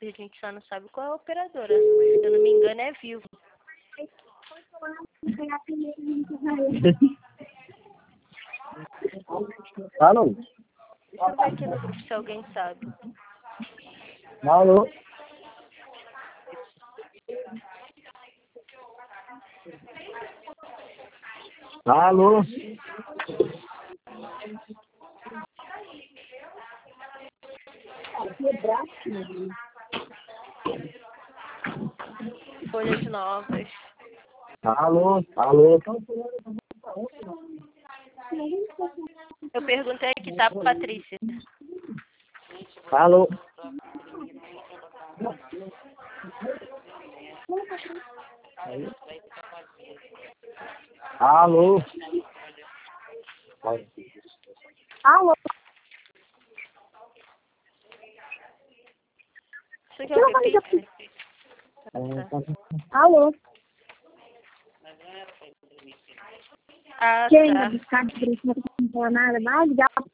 A gente só não sabe qual é a operadora. Se eu não me engano, é Vivo. Alô? Deixa eu ver aqui no grupo se alguém sabe. Alô? Alô? Folhas novas. Alô? Alô? Eu perguntei aqui, tá, Patrícia? Alô? Alô? Alô? Isso aqui é o que? Pix? Alô? Ah, Quem tá. vai buscar de preço não falar nada, vai ligar